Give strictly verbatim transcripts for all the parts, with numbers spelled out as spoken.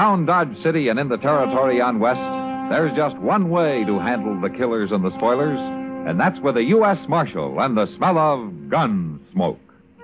Around Dodge City and in the territory on West, there's just one way to handle the killers and the spoilers, and that's with a U S Marshal and the smell of gun smoke.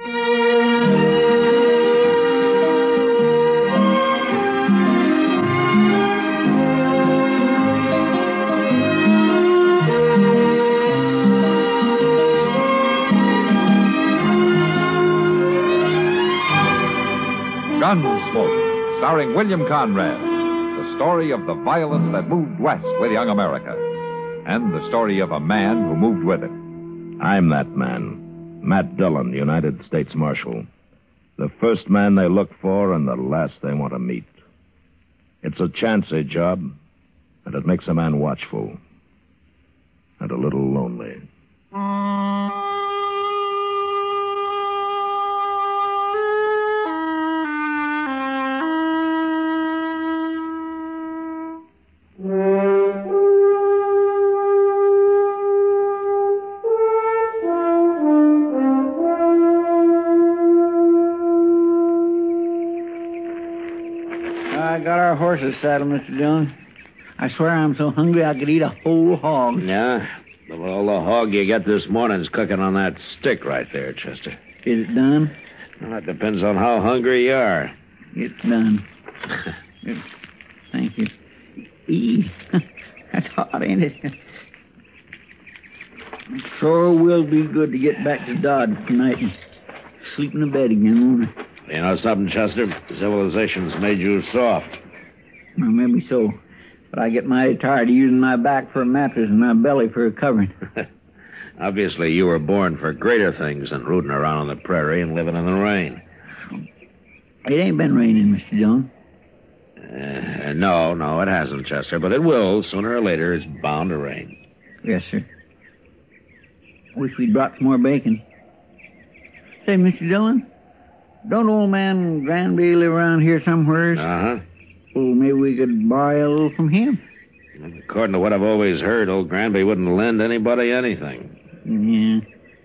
Gunsmoke, starring William Conrad. The story of the violence that moved west with young America. And the story of a man who moved with it. I'm that man. Matt Dillon, United States Marshal. The first man they look for and the last they want to meet. It's a chancy job, and it makes a man watchful. And a little lonely. I got our horses saddled, Mister Dillon. I swear I'm so hungry I could eat a whole hog. Yeah? Well, the hog you got this morning's cooking on that stick right there, Chester. Is it done? Well, that depends on how hungry you are. It's done. Thank you. Eee, that's hot, ain't it? It sure will be good to get back to Dodge tonight and sleep in the bed again, won't it? You know something, Chester? Civilization's made you soft. Well, maybe so. But I get mighty tired of using my back for a mattress and my belly for a covering. Obviously, you were born for greater things than rooting around on the prairie and living in the rain. It ain't been raining, Mister Dillon. Uh, no, no, it hasn't, Chester. But it will. Sooner or later, it's bound to rain. Yes, sir. Wish we'd brought some more bacon. Say, Mister Dillon, don't old man Granby live around here somewhere? Uh-huh. Well, maybe we could borrow a little from him. According to what I've always heard, old Granby wouldn't lend anybody anything. Yeah.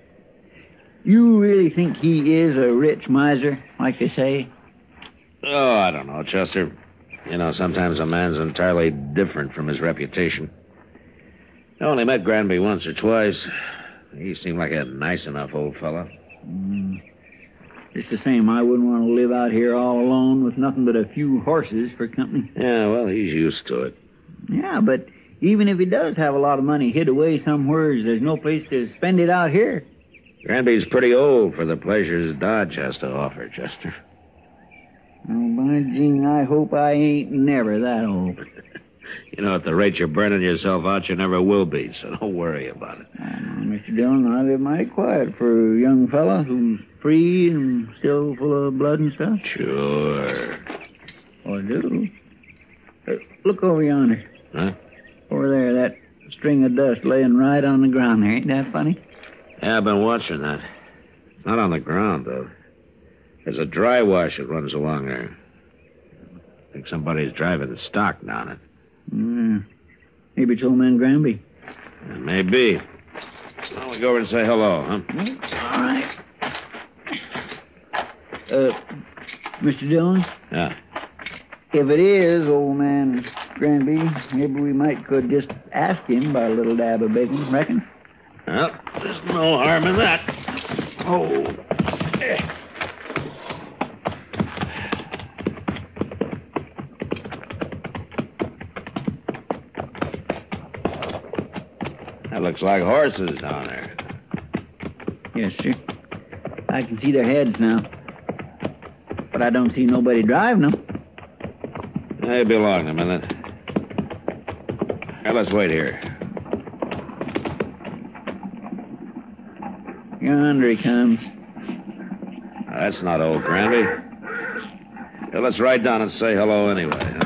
You really think he is a rich miser, like they say? Oh, I don't know, Chester. You know, sometimes a man's entirely different from his reputation. I only met Granby once or twice. He seemed like a nice enough old fellow. Mm. It's the same. I wouldn't want to live out here all alone with nothing but a few horses for company. Yeah, well, he's used to it. Yeah, but even if he does have a lot of money hid away somewhere, there's no place to spend it out here. Granby's pretty old for the pleasures Dodge has to offer, Chester. Oh, by jing, I hope I ain't never that old. You know, at the rate you're burning yourself out, you never will be, so don't worry about it. I know, Mister Dillon, I live mighty quiet for a young fella who's free and still full of blood and stuff. Sure. Oh, I do. Uh, look over yonder. Huh? Over there, that string of dust laying right on the ground there. Ain't that funny? Yeah, I've been watching that. It's not on the ground, though. There's a dry wash that runs along there. I think somebody's driving the stock down it. Mm. Maybe it's old man Granby. Yeah, maybe. Well, we'll go over and say hello, huh? All right. Uh, Mister Dillon? Yeah. If it is old man Granby, maybe we might could just ask him about a little dab of bacon, reckon? Well, there's no harm in that. Oh. That looks like horses down there. Yes, sir. I can see their heads now. But I don't see nobody driving them. They belong to me, then. Now, let's wait here. Yonder he comes. That's not old Granby. Well, let's ride down and say hello anyway, huh?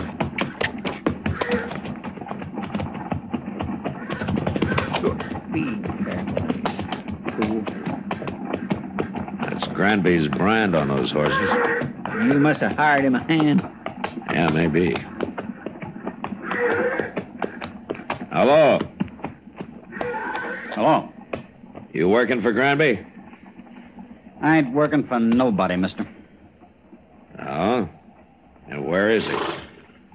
That's Granby's brand on those horses. You must have hired him a hand. Yeah, maybe. Hello. Hello. You working for Granby? I ain't working for nobody, mister. Oh? And where is he?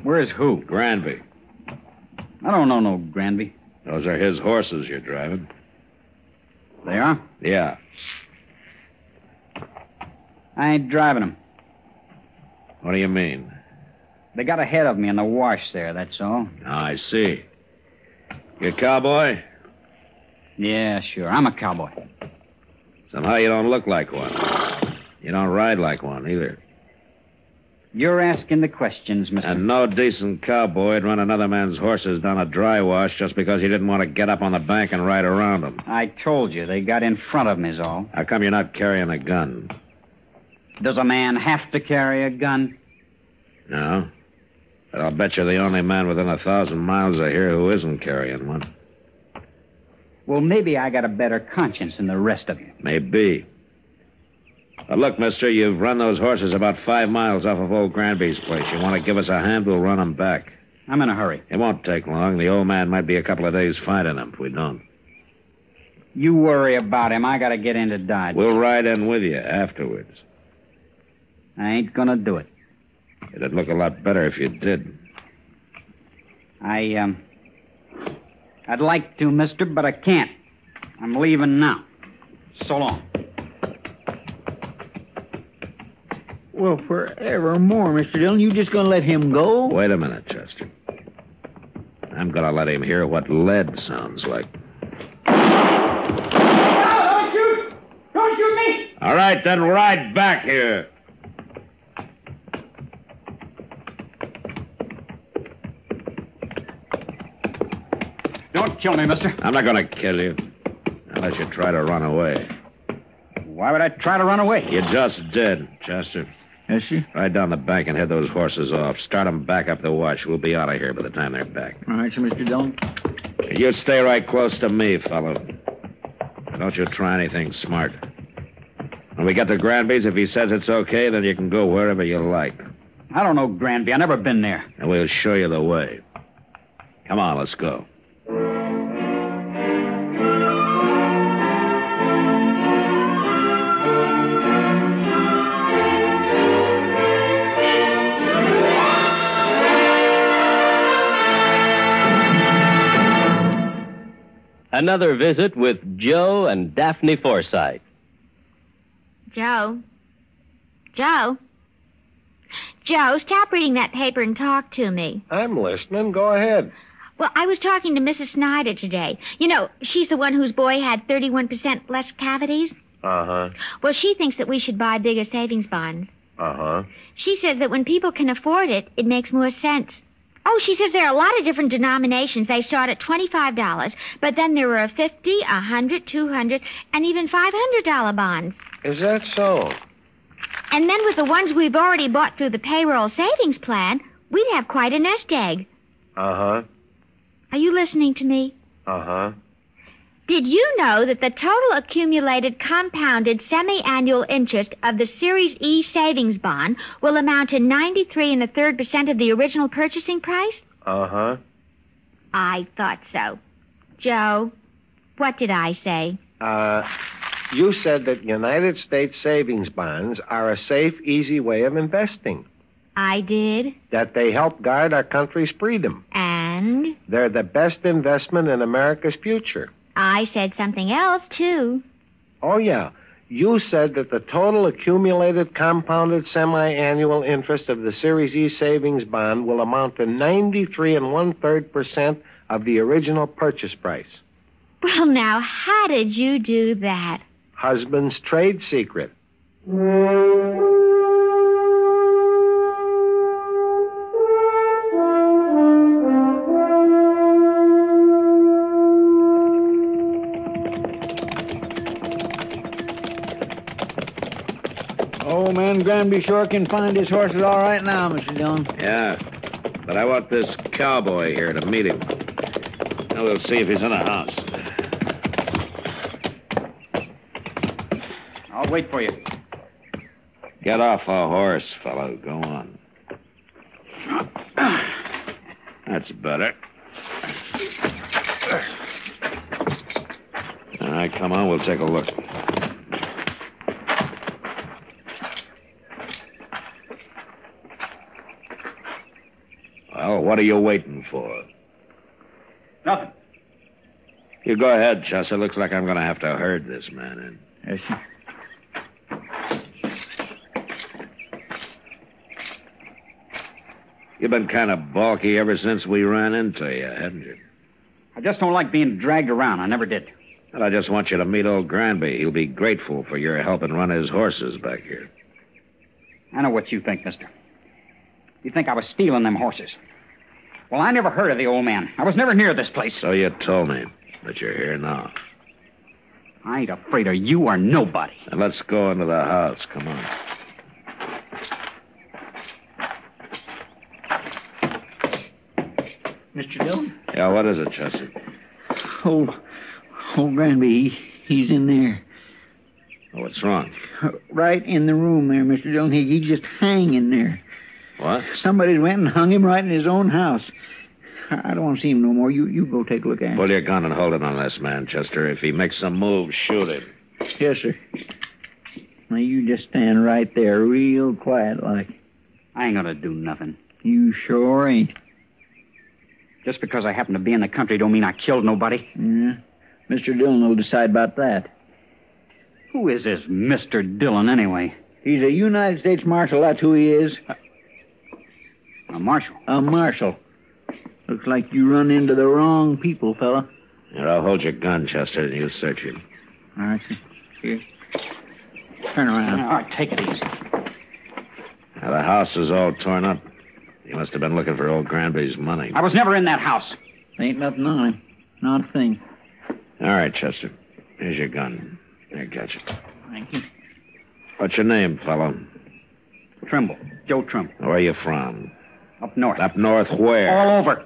Where's who? Granby. I don't know no Granby. Those are his horses you're driving. They are? Yeah. I ain't driving them. What do you mean? They got ahead of me in the wash there, that's all. Oh, I see. You a cowboy? Yeah, sure. I'm a cowboy. Somehow you don't look like one. You don't ride like one, either. You're asking the questions, mister. And no decent cowboy'd run another man's horses down a dry wash just because he didn't want to get up on the bank and ride around them. I told you, they got in front of me is all. How come you're not carrying a gun? Does a man have to carry a gun? No. But I'll bet you're the only man within a thousand miles of here who isn't carrying one. Well, maybe I got a better conscience than the rest of you. Maybe. But look, mister, you've run those horses about five miles off of old Granby's place. You want to give us a hand, we'll run them back. I'm in a hurry. It won't take long. The old man might be a couple of days finding them if we don't. You worry about him. I got to get into Dodge. We'll ride in with you afterwards. I ain't gonna do it. It'd look a lot better if you did. I, um... I'd like to, mister, but I can't. I'm leaving now. So long. Well, forevermore, Mister Dillon, you just gonna let him go? Wait a minute, Chester. I'm gonna let him hear what lead sounds like. No, don't shoot! Don't shoot me! All right, then ride back here. Don't kill me, mister. I'm not gonna kill you unless you try to run away. Why would I try to run away? You just did, Chester. Yes, sir. Ride down the bank and head those horses off. Start them back up the wash. We'll be out of here by the time they're back. All right, sir, Mister Dillon. You stay right close to me, fellow. Don't you try anything smart. When we get to Granby's, if he says it's okay, then you can go wherever you like. I don't know Granby. I've never been there. And we'll show you the way. Come on, let's go. Another visit with Joe and Daphne Forsythe. Joe? Joe? Joe, stop reading that paper and talk to me. I'm listening. Go ahead. Well, I was talking to Missus Snyder today. You know, she's the one whose boy had thirty-one percent less cavities. Uh-huh. Well, she thinks that we should buy bigger savings bonds. Uh-huh. She says that when people can afford it, it makes more sense. Oh, she says there are a lot of different denominations. They start at twenty-five dollars, but then there are fifty, one hundred, two hundred, and even five hundred dollars bonds. Is that so? And then with the ones we've already bought through the payroll savings plan, we'd have quite a nest egg. Uh-huh. Are you listening to me? Uh-huh. Did you know that the total accumulated compounded semi-annual interest of the Series E savings bond will amount to ninety-three and a third percent of the original purchasing price? Uh-huh. I thought so. Joe, what did I say? Uh, you said that United States savings bonds are a safe, easy way of investing. I did. That they help guard our country's freedom. And? They're the best investment in America's future. I said something else, too. Oh, yeah. You said that the total accumulated compounded semi-annual interest of the Series E savings bond will amount to ninety-three and one-third percent of the original purchase price. Well, now, how did you do that? Husband's trade secret. Old man Granby sure can find his horses all right now, Mister Dillon. Yeah, but I want this cowboy here to meet him. Now we'll see if he's in the house. I'll wait for you. Get off a horse, fellow. Go on. That's better. All right, come on. We'll take a look. what are you waiting for? Nothing. You go ahead, Chester. Looks like I'm going to have to herd this man in. Yes, sir. You've been kind of balky ever since we ran into you, haven't you? I just don't like being dragged around. I never did. Well, I just want you to meet old Granby. He'll be grateful for your helping run his horses back here. I know what you think, mister. You think I was stealing them horses. Well, I never heard of the old man. I was never near this place. So you told me, but you're here now. I ain't afraid of you or nobody. Now let's go into the house. Come on. Mister Dillon? Yeah, what is it, Chester? Old, old Granby, he, he's in there. Oh, what's wrong? Right in the room there, Mister Dillon. He, he's just hanging there. What? Somebody went and hung him right in his own house. I I don't want to see him no more. You you go take a look at him. Pull your gun and hold it on this man, Chester. If he makes some move, shoot him. Yes, sir. Now, you just stand right there, real quiet like. I ain't gonna do nothing. You sure ain't. Just because I happen to be in the country don't mean I killed nobody. Yeah. Mister Dillon will decide about that. Who is this Mister Dillon, anyway? He's a United States Marshal, that's who he is. A marshal. A marshal. Looks like you run into the wrong people, fella. Here, I'll hold your gun, Chester, and you search him. All right, sir. Here. Turn around. All right, take it easy. Now, the house is all torn up. You must have been looking for old Granby's money. I was never in that house. Ain't nothing on him. Not a thing. All right, Chester. Here's your gun. Here, catch it. Thank you. What's your name, fellow? Trimble. Joe Trimble. Where are you from? Up north. Up north where? All over.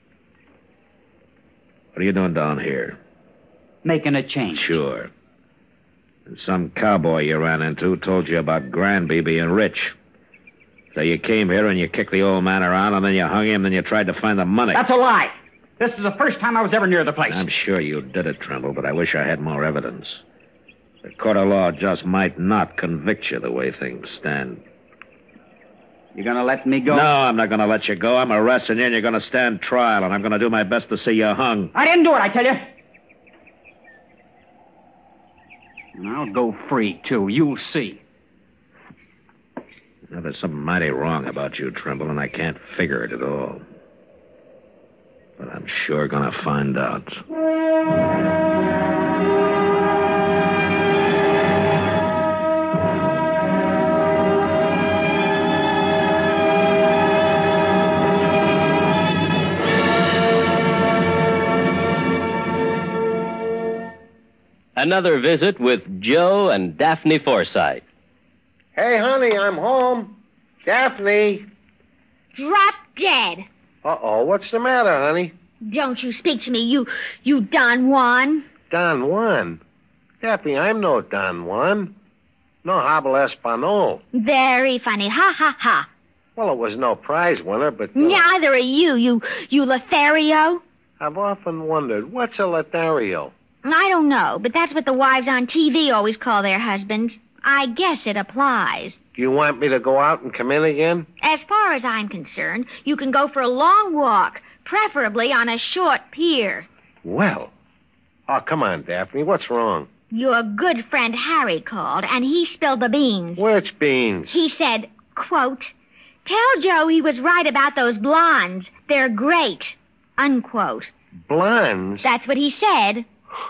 What are you doing down here? Making a change. Sure. And some cowboy you ran into told you about Granby being rich. So you came here and you kicked the old man around and then you hung him and then you tried to find the money. That's a lie. This is the first time I was ever near the place. I'm sure you did it, Trimble, but I wish I had more evidence. The court of law just might not convict you the way things stand. You gonna let me go? No, I'm not going to let you go. I'm arresting you and you're going to stand trial, and I'm going to do my best to see you hung. I didn't do it, I tell you. And I'll go free, too. You'll see. Now, there's something mighty wrong about you, Trimble, and I can't figure it at all. But I'm sure going to find out. Another visit with Joe and Daphne Forsythe. Hey, honey, I'm home. Daphne. Drop dead. Uh-oh, what's the matter, honey? Don't you speak to me, you, you Don Juan. Don Juan? Daphne, I'm no Don Juan. No habla español. Very funny. Ha, ha, ha. Well, it was no prize winner, but... Uh, Neither are you, you, you Lothario. I've often wondered, what's a Lothario? I don't know, but that's what the wives on T V always call their husbands. I guess it applies. Do you want me to go out and come in again? As far as I'm concerned, you can go for a long walk, preferably on a short pier. Well. Oh, come on, Daphne. What's wrong? Your good friend Harry called, and he spilled the beans. Which beans? He said, quote, "Tell Joe he was right about those blondes. They're great," unquote. Blondes? That's what he said.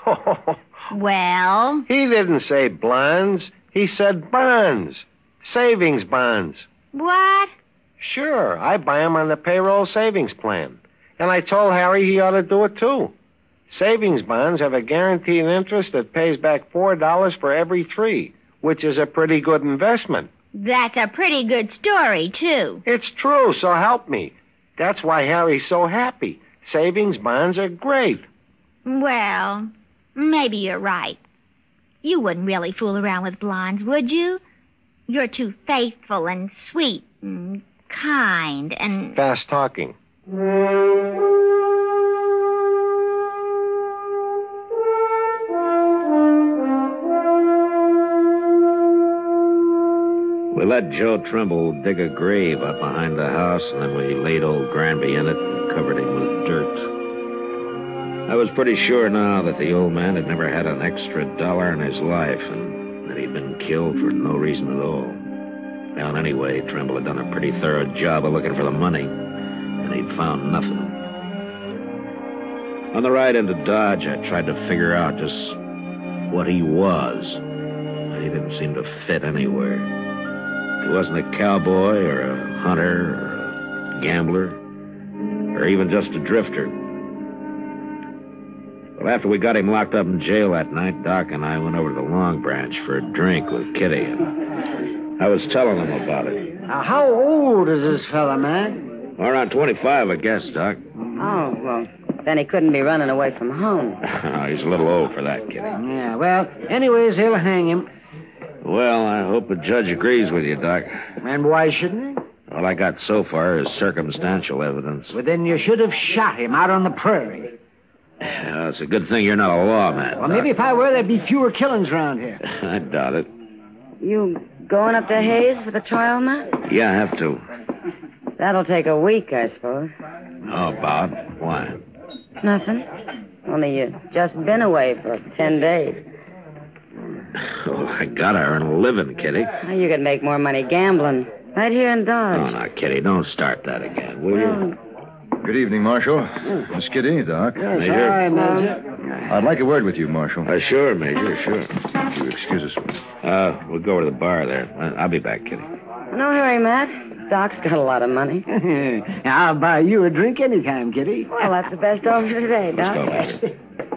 Well? He didn't say blondes. He said bonds. Savings bonds. What? Sure, I buy 'em on the payroll savings plan. And I told Harry he ought to do it, too. Savings bonds have a guaranteed interest that pays back four dollars for every three, which is a pretty good investment. That's a pretty good story, too. It's true, so help me. That's why Harry's so happy. Savings bonds are great. Well, maybe you're right. You wouldn't really fool around with blondes, would you? You're too faithful and sweet and kind and... Fast talking. We let Joe Trimble dig a grave up behind the house, and then we laid old Granby in it and covered him with dirt. I was pretty sure now that the old man had never had an extra dollar in his life, and that he'd been killed for no reason at all. Well, anyway, Trimble had done a pretty thorough job of looking for the money, and he'd found nothing. On the ride into Dodge, I tried to figure out just what he was. He didn't seem to fit anywhere. He wasn't a cowboy or a hunter or a gambler or even just a drifter. Well, after we got him locked up in jail that night, Doc and I went over to the Long Branch for a drink with Kitty. And I was telling him about it. Now, how old is this fella, man? Well, around twenty-five, I guess, Doc. Oh, well, then he couldn't be running away from home. He's a little old for that, Kitty. Yeah, well, anyways, they'll hang him. Well, I hope the judge agrees with you, Doc. And why shouldn't he? All I got so far is circumstantial evidence. Well, then you should have shot him out on the prairie. Uh, it's a good thing you're not a lawman. Well, Doc. maybe if I were, there'd be fewer killings around here. I doubt it. You going up to Hayes for the trial, Matt? Yeah, I have to. That'll take a week, I suppose. How about? Why? Nothing. Only you just been away for ten days. Oh, I gotta earn a living, Kitty. Well, you could make more money gambling. Right here in Dodge. Oh, now, Kitty, don't start that again, will you? Good evening, Marshal. Miss Kitty, Doc. Yes, Major? hi, Major. I'd like a word with you, Marshal. Uh, sure, Major, sure. Would you excuse us? Uh, we'll go over to the bar there. Uh, I'll be back, Kitty. No hurry, Matt. Doc's got a lot of money. I'll buy you a drink anytime, Kitty. Well, that's the best offer today, Doc. Let's go, Major.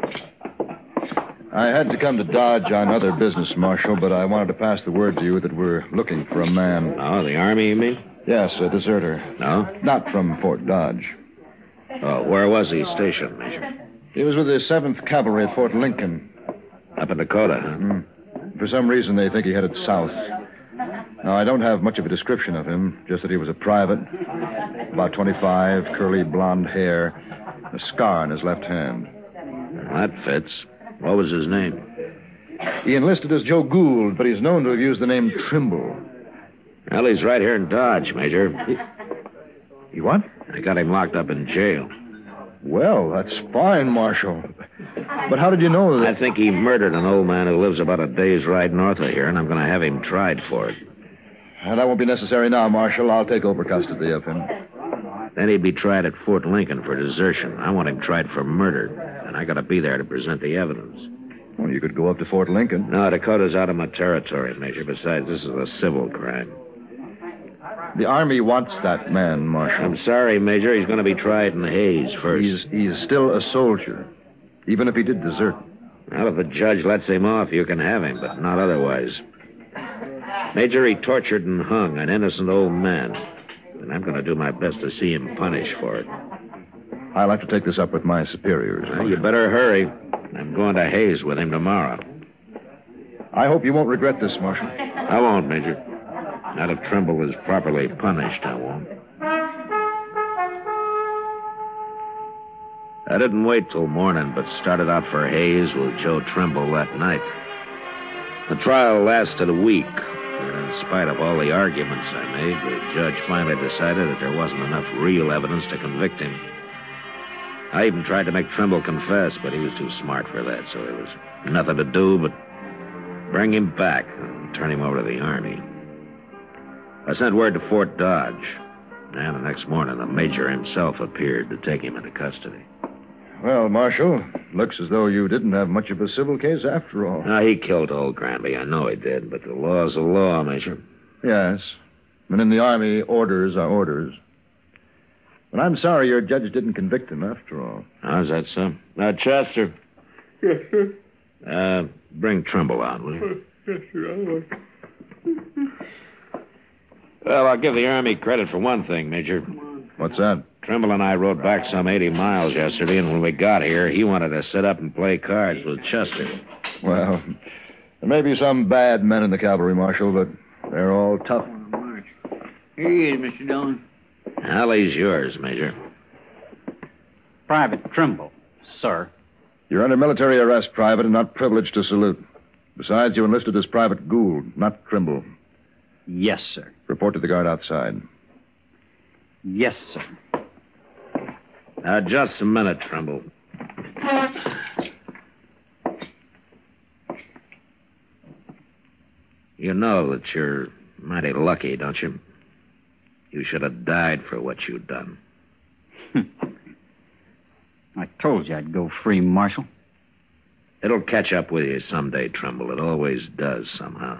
I had to come to Dodge on other business, Marshal, but I wanted to pass the word to you that we're looking for a man. Oh, the Army, you mean? Yes, a deserter. No? Not from Fort Dodge. Oh, where was he stationed, Major? He was with the seventh Cavalry at Fort Lincoln. Up in Dakota, huh? Mm. For some reason, they think he headed south. Now, I don't have much of a description of him, just that he was a private, about twenty-five, curly blonde hair, a scar on his left hand. That fits. What was his name? He enlisted as Joe Gould, but he's known to have used the name Trimble. Well, he's right here in Dodge, Major. He, he what? I got him locked up in jail. Well, that's fine, Marshal. But how did you know that? I think he murdered an old man who lives about a day's ride north of here, and I'm going to have him tried for it. Uh, that won't be necessary now, Marshal. I'll take over custody of him. Then he'd be tried at Fort Lincoln for desertion. I want him tried for murder, and I got to be there to present the evidence. Well, you could go up to Fort Lincoln. No, Dakota's out of my territory, Major. Besides, this is a civil crime. The Army wants that man, Marshal. I'm sorry, Major. He's going to be tried in Hayes first. He's, he's still a soldier, even if he did desert. Well, if the judge lets him off, you can have him, but not otherwise. Major, he tortured and hung an innocent old man, and I'm going to do my best to see him punished for it. I'll have to take this up with my superiors. Well, you better hurry. I'm going to Hayes with him tomorrow. I hope you won't regret this, Marshal. I won't, Major. Not if Trimble is properly punished, I won't. I didn't wait till morning, but started out for Hayes with Joe Trimble that night. The trial lasted a week, and in spite of all the arguments I made, the judge finally decided that there wasn't enough real evidence to convict him. I even tried to make Trimble confess, but he was too smart for that, so there was nothing to do but bring him back and turn him over to the Army. I sent word to Fort Dodge, and the next morning the major himself appeared to take him into custody. Well, Marshal, looks as though you didn't have much of a civil case after all. Now, he killed old Granby. I know he did, but the law's the law, Major. Yes. And in the Army, orders are orders. But I'm sorry your judge didn't convict him after all. How's that, son? Now, Chester. Yes, sir. Uh, bring Trimble out, will you? Yes, sir. Well, I'll give the Army credit for one thing, Major. What's that? Trimble and I rode back some eighty miles yesterday, and when we got here, he wanted to sit up and play cards with Chester. Well, there may be some bad men in the cavalry, Marshal, but they're all tough. Here he is, Mister Dillon. Alley's yours, Major. Private Trimble, sir. You're under military arrest, Private, and not privileged to salute. Besides, you enlisted as Private Gould, not Trimble. Yes, sir. Report to the guard outside. Yes, sir. Now, just a minute, Trumbull. You know that you're mighty lucky, don't you? You should have died for what you'd done. I told you I'd go free, Marshal. It'll catch up with you someday, Trumbull. It always does, somehow.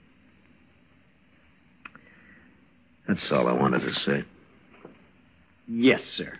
That's all I wanted to say. Yes, sir.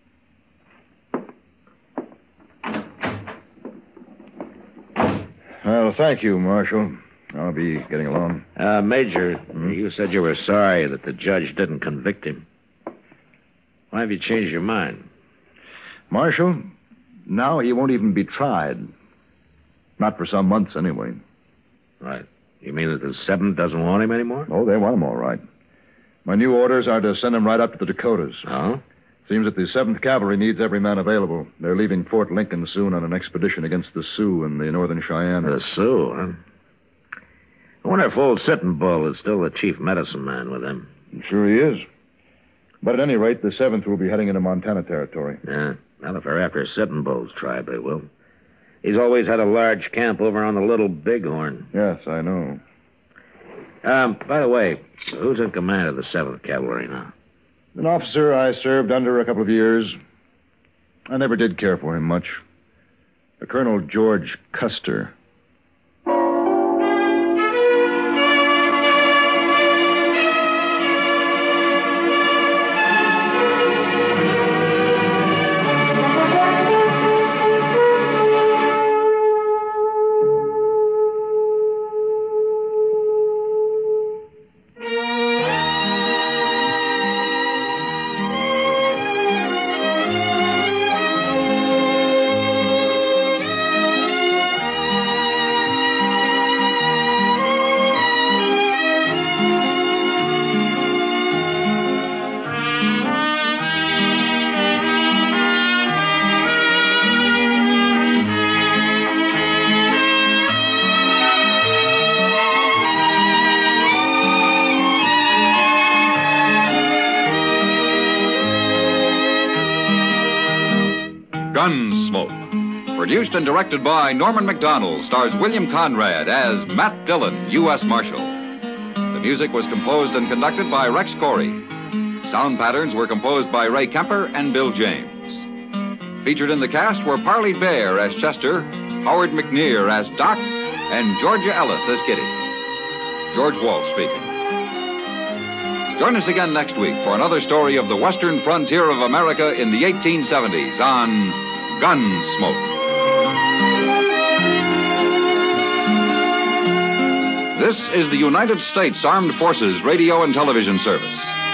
Well, thank you, Marshal. I'll be getting along. Uh, Major, hmm? you said you were sorry that the judge didn't convict him. Why have you changed your mind? Marshal, now he won't even be tried. Not for some months, anyway. Right. You mean that the seventh doesn't want him anymore? Oh, they want him all right. My new orders are to send him right up to the Dakotas. Oh? Seems that the seventh Cavalry needs every man available. They're leaving Fort Lincoln soon on an expedition against the Sioux and the Northern Cheyenne. The Sioux, huh? I wonder if old Sitting Bull is still the chief medicine man with them. I'm sure he is. But at any rate, the seventh will be heading into Montana Territory. Yeah. Well, if they're after Sitting Bull's tribe, they will. He's always had a large camp over on the Little Bighorn. Yes, I know. Um, by the way, who's in command of the seventh Cavalry now? An officer I served under a couple of years. I never did care for him much. A Colonel George Custer. Gunsmoke. Produced and directed by Norman Macdonald, stars William Conrad as Matt Dillon, U S Marshal. The music was composed and conducted by Rex Corey. Sound patterns were composed by Ray Kemper and Bill James. Featured in the cast were Parley Bear as Chester, Howard McNear as Doc, and Georgia Ellis as Kitty. George Walsh speaking. Join us again next week for another story of the western frontier of America in the eighteen seventies on Gunsmoke. This is the United States Armed Forces Radio and Television Service.